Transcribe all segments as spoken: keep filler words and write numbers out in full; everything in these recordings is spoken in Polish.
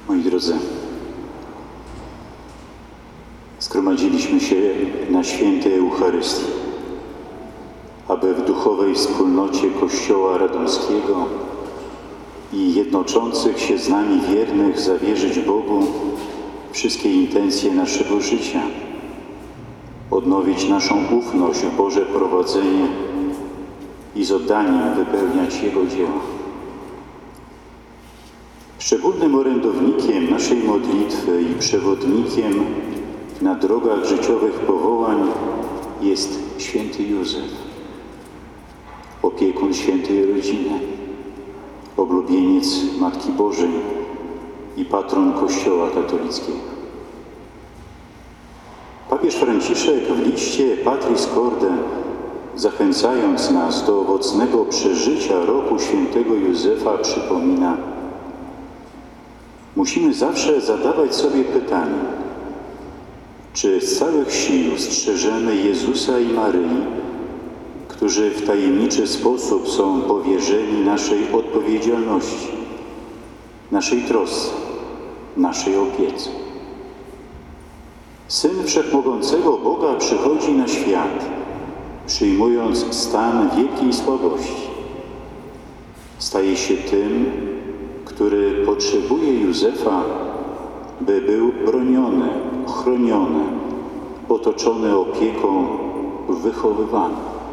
Moi drodzy, zgromadziliśmy się na świętej Eucharystii, aby w duchowej wspólnocie Kościoła Radomskiego i jednoczących się z nami wiernych zawierzyć Bogu wszystkie intencje naszego życia, odnowić naszą ufność w Boże prowadzenie i z oddaniem wypełniać Jego dzieła. Szczególnym orędownikiem naszej modlitwy i przewodnikiem na drogach życiowych powołań jest święty Józef, opiekun świętej rodziny, oblubieniec Matki Bożej i patron Kościoła katolickiego. Papież Franciszek w liście Patris Corde, zachęcając nas do owocnego przeżycia roku świętego Józefa, przypomina: musimy zawsze zadawać sobie pytanie, czy z całych sił strzeżemy Jezusa i Maryi, którzy w tajemniczy sposób są powierzeni naszej odpowiedzialności, naszej trosce, naszej opiece. Syn Wszechmogącego Boga przychodzi na świat, przyjmując stan wielkiej słabości. Staje się tym, który potrzebuje Józefa, by był broniony, chroniony, otoczony opieką, wychowywany.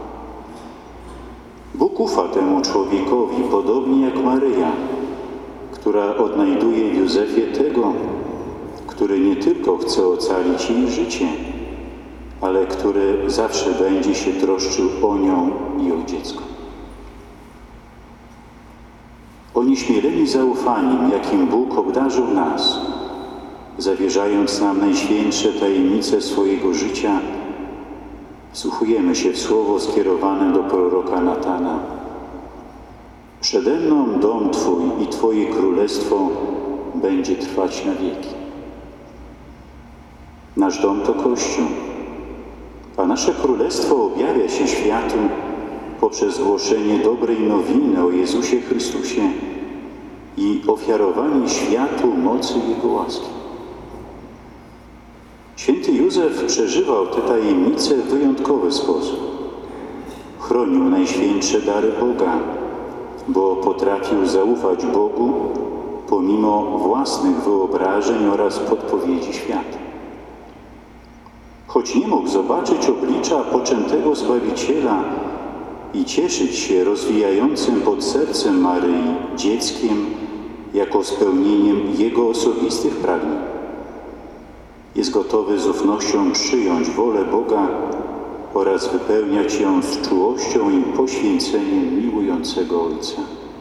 Bóg ufa temu człowiekowi, podobnie jak Maryja, która odnajduje w Józefie tego, który nie tylko chce ocalić jej życie, ale który zawsze będzie się troszczył o nią i o dziecko. Onieśmieleni zaufaniem, jakim Bóg obdarzył nas, zawierzając nam najświętsze tajemnice swojego życia, wsłuchujemy się w słowo skierowane do proroka Natana. Przede mną dom Twój i Twoje królestwo będzie trwać na wieki. Nasz dom to Kościół, a nasze królestwo objawia się światu poprzez głoszenie dobrej nowiny o Jezusie Chrystusie i ofiarowanie światu mocy Jego łaski. Święty Józef przeżywał te tajemnice w wyjątkowy sposób. Chronił najświętsze dary Boga, bo potrafił zaufać Bogu pomimo własnych wyobrażeń oraz podpowiedzi świata. Choć nie mógł zobaczyć oblicza poczętego Zbawiciela i cieszyć się rozwijającym pod sercem Maryi dzieckiem jako spełnieniem Jego osobistych pragnień, jest gotowy z ufnością przyjąć wolę Boga oraz wypełniać ją z czułością i poświęceniem miłującego Ojca.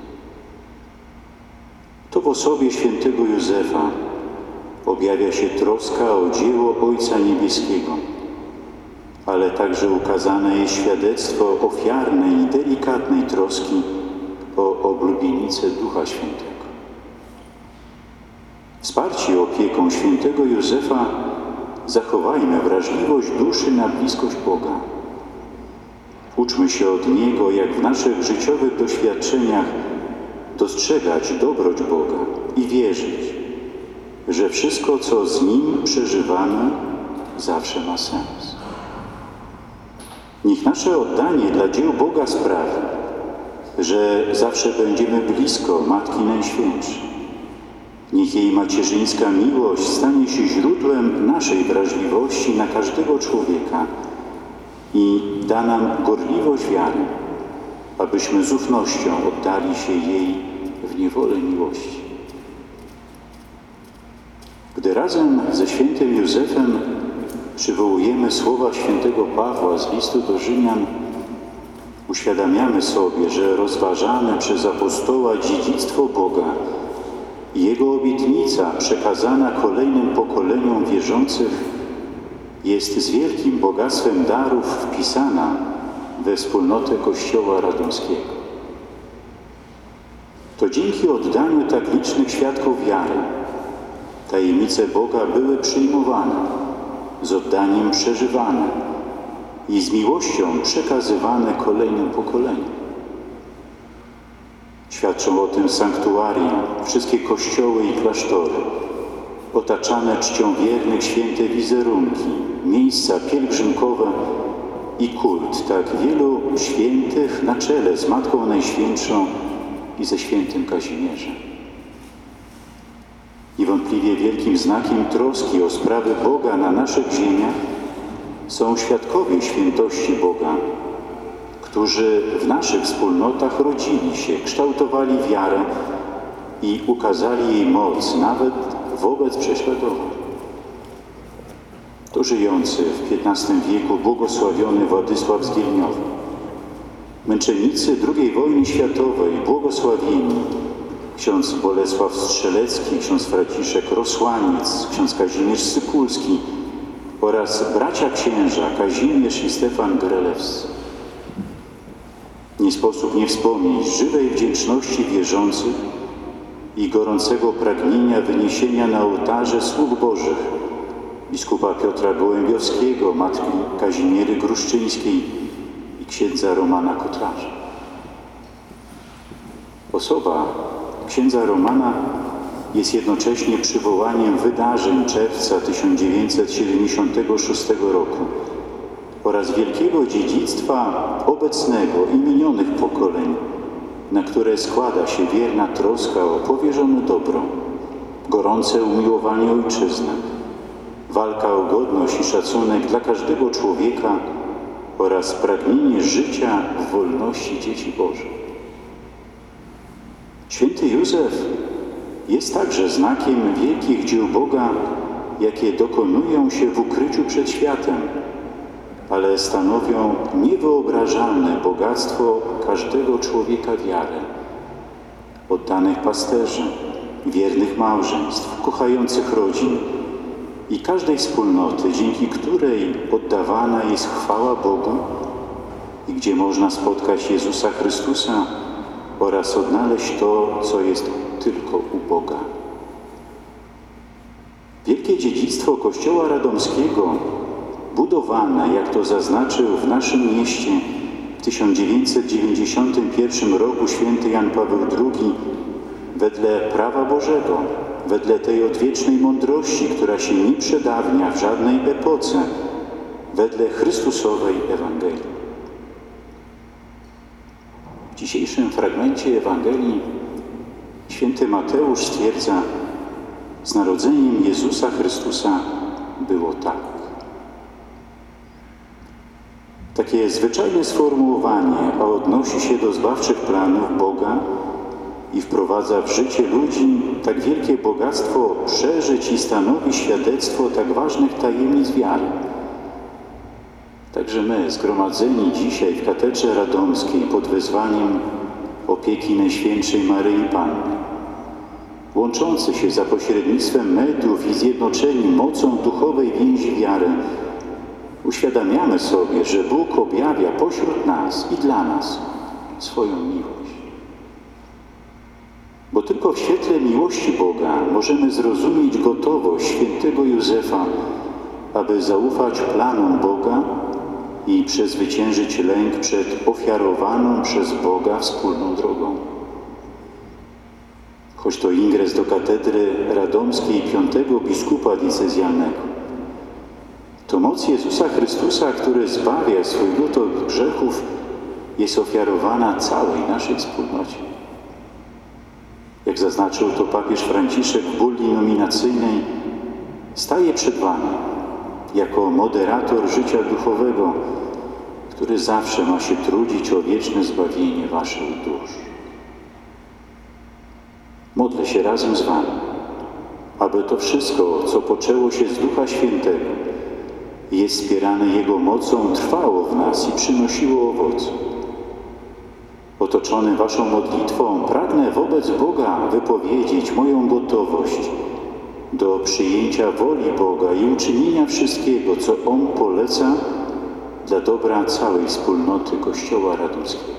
To w osobie świętego Józefa objawia się troska o dzieło Ojca Niebieskiego, ale także ukazane jest świadectwo ofiarnej i delikatnej troski o oblubienicę Ducha Świętego. Wsparci opieką świętego Józefa zachowajmy wrażliwość duszy na bliskość Boga. Uczmy się od Niego, jak w naszych życiowych doświadczeniach dostrzegać dobroć Boga i wierzyć, że wszystko, co z Nim przeżywamy, zawsze ma sens. Niech nasze oddanie dla dzieł Boga sprawi, że zawsze będziemy blisko Matki Najświętszej. Niech jej macierzyńska miłość stanie się źródłem naszej wrażliwości na każdego człowieka i da nam gorliwość wiary, abyśmy z ufnością oddali się jej w niewolę miłości. Gdy razem ze świętym Józefem przywołujemy słowa świętego Pawła z listu do Rzymian, uświadamiamy sobie, że rozważane przez apostoła dziedzictwo Boga i Jego obietnica przekazana kolejnym pokoleniom wierzących jest z wielkim bogactwem darów wpisana we wspólnotę Kościoła Radomskiego. To dzięki oddaniu tak licznych świadków wiary tajemnice Boga były przyjmowane, z oddaniem przeżywane i z miłością przekazywane kolejnym pokoleniom. Świadczą o tym sanktuaria, wszystkie kościoły i klasztory, otaczane czcią wiernych święte wizerunki, miejsca pielgrzymkowe i kult tak wielu świętych na czele z Matką Najświętszą i ze świętym Kazimierzem. Niewątpliwie wielkim znakiem troski o sprawy Boga na naszych ziemiach są świadkowie świętości Boga, którzy w naszych wspólnotach rodzili się, kształtowali wiarę i ukazali jej moc nawet wobec prześladowań. To żyjący w piętnastym wieku błogosławiony Władysław z Gielniowa, męczennicy drugiej wojny światowej, błogosławieni ksiądz Bolesław Strzelecki, ksiądz Franciszek Rosłaniec, ksiądz Kazimierz Sykulski oraz bracia księża Kazimierz i Stefan Grelewscy. Nie sposób nie wspomnieć żywej wdzięczności wierzących i gorącego pragnienia wyniesienia na ołtarze sług Bożych biskupa Piotra Gołębiowskiego, matki Kazimiery Gruszczyńskiej i księdza Romana Kotrarza. Osoba księdza Romana jest jednocześnie przywołaniem wydarzeń czerwca tysiąc dziewięćset siedemdziesiątego szóstego roku oraz wielkiego dziedzictwa obecnego i minionych pokoleń, na które składa się wierna troska o powierzone dobro, gorące umiłowanie ojczyzny, walka o godność i szacunek dla każdego człowieka oraz pragnienie życia w wolności dzieci Bożych. Święty Józef jest także znakiem wielkich dzieł Boga, jakie dokonują się w ukryciu przed światem, ale stanowią niewyobrażalne bogactwo każdego człowieka wiary, oddanych pasterzy, wiernych małżeństw, kochających rodzin i każdej wspólnoty, dzięki której oddawana jest chwała Bogu i gdzie można spotkać Jezusa Chrystusa oraz odnaleźć to, co jest tylko u Boga. Wielkie dziedzictwo Kościoła Radomskiego, budowane, jak to zaznaczył w naszym mieście w tysiąc dziewięćset dziewięćdziesiątym pierwszym roku święty Jan Paweł drugi, wedle prawa Bożego, wedle tej odwiecznej mądrości, która się nie przedawnia w żadnej epoce, wedle Chrystusowej Ewangelii. W dzisiejszym fragmencie Ewangelii święty Mateusz stwierdza: z narodzeniem Jezusa Chrystusa było tak. Takie zwyczajne sformułowanie, a odnosi się do zbawczych planów Boga i wprowadza w życie ludzi tak wielkie bogactwo przeżyć i stanowi świadectwo tak ważnych tajemnic wiary. Także my, zgromadzeni dzisiaj w katedrze radomskiej pod wezwaniem opieki Najświętszej Maryi Panny, łączący się za pośrednictwem mediów i zjednoczeni mocą duchowej więzi wiary, uświadamiamy sobie, że Bóg objawia pośród nas i dla nas swoją miłość. Bo tylko w świetle miłości Boga możemy zrozumieć gotowość świętego Józefa, aby zaufać planom Boga i przezwyciężyć lęk przed ofiarowaną przez Boga wspólną drogą. Choć to ingres do katedry radomskiej piątego biskupa diecezjalnego, to moc Jezusa Chrystusa, który zbawia swój lud od grzechów, jest ofiarowana całej naszej wspólnocie. Jak zaznaczył to papież Franciszek w bulli nominacyjnej, staje przed Wami jako moderator życia duchowego, który zawsze ma się trudzić o wieczne zbawienie Waszych dusz. Modlę się razem z Wami, aby to wszystko, co poczęło się z Ducha Świętego, jest wspierane Jego mocą, trwało w nas i przynosiło owoce. Otoczony Waszą modlitwą, pragnę wobec Boga wypowiedzieć moją gotowość do przyjęcia woli Boga i uczynienia wszystkiego, co On poleca dla dobra całej wspólnoty Kościoła Radomskiego.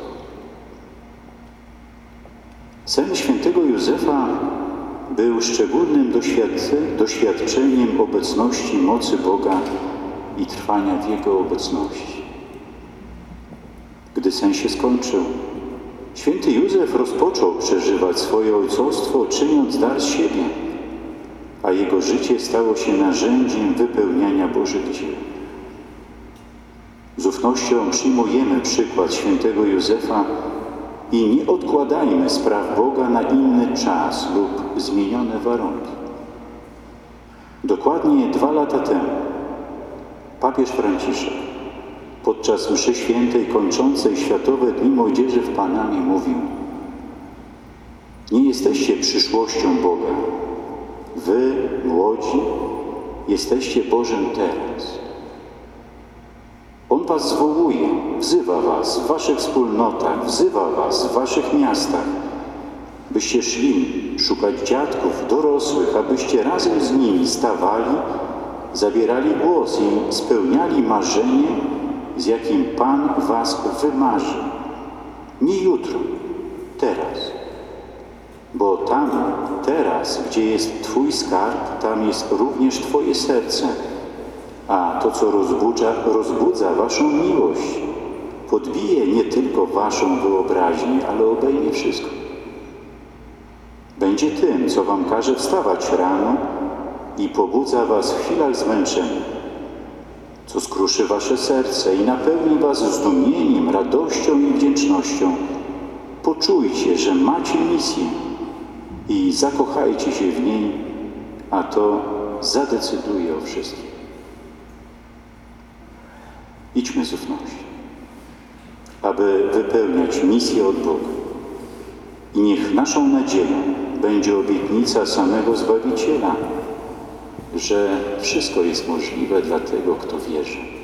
Sen świętego Józefa był szczególnym doświadczeniem obecności mocy Boga i trwania w Jego obecności. Gdy sen się skończył, Święty Józef rozpoczął przeżywać swoje ojcostwo, czyniąc dar z siebie, a jego życie stało się narzędziem wypełniania Bożych dzieł. Z ufnością przyjmujemy przykład świętego Józefa i nie odkładajmy spraw Boga na inny czas lub zmienione warunki. Dokładnie dwa lata temu papież Franciszek podczas mszy świętej kończącej Światowe Dni Młodzieży w Panamie mówił: nie jesteście przyszłością Boga. Wy, młodzi, jesteście Bożym teraz. On was zwołuje, wzywa was w waszych wspólnotach, wzywa was w waszych miastach, byście szli szukać dziadków, dorosłych, abyście razem z nimi stawali, zabierali głos i spełniali marzenie, z jakim Pan was wymarzy. Nie jutro, teraz. Bo tam, teraz, gdzie jest Twój skarb, tam jest również Twoje serce. A to, co rozbudza, rozbudza waszą miłość, podbije nie tylko waszą wyobraźnię, ale obejmie wszystko. Będzie tym, co wam każe wstawać rano i pobudza was w chwilach zmęczenia, co skruszy wasze serce i napełni was zdumieniem, radością i wdzięcznością. Poczujcie, że macie misję i zakochajcie się w niej, a to zadecyduje o wszystkim. Idźmy z ufnością, aby wypełniać misję od Boga. I niech naszą nadzieją będzie obietnica samego Zbawiciela, że wszystko jest możliwe dla tego, kto wierzy.